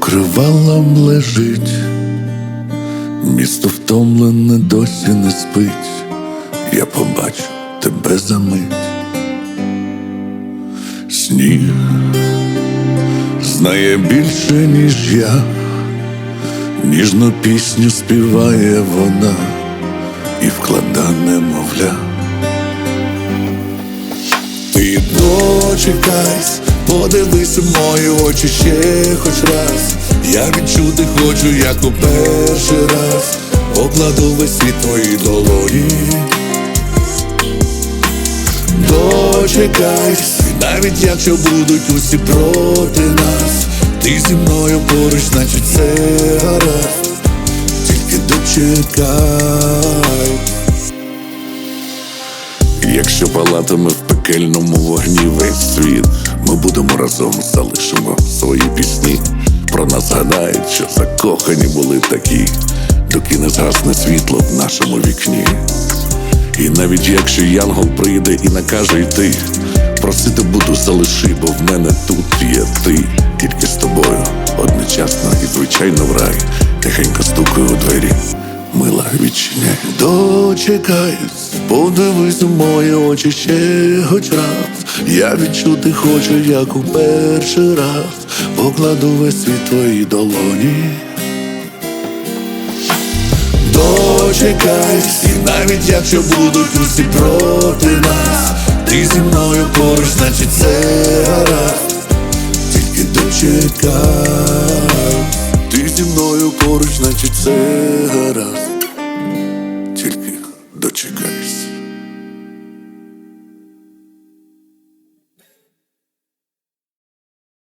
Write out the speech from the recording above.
покривалом лежить, місто втомлене, досі не спить. Я побачу тебе за мить. Сніг знає більше, ніж я, ніжну пісню співає вона і вклада немовля. Ти дочекайся, подивись у мої очі ще хоч раз. Я відчути хочу, як у перший раз. Покладу весь світ твої долоні. Дочекайся, навіть якщо будуть усі проти нас, ти зі мною поруч, значить все гаразд. Тільки дочекай. Якщо палатиме в пекельному вогні весь світ, ми будемо разом, залишимо свої пісні. Про нас згадають, що закохані були такі, доки не згасне світло в нашому вікні. І навіть якщо янгол прийде і накаже йти, просити буду залиши, бо в мене тут є ти. Тільки з тобою одночасно і звичайно в рай. Тихенько стукаю у двері, мила відчиняй. Дочекаюсь, подивись у мої очі ще хоч раз. Я відчути хочу, як у перший раз. Покладу весь світ твої долоні. Дочекайся, і навіть якщо будуть усі проти нас, ти зі мною поруч, значить все гаразд. Тільки дочекай. Ти зі мною поруч, значить все гаразд. Тільки дочекай.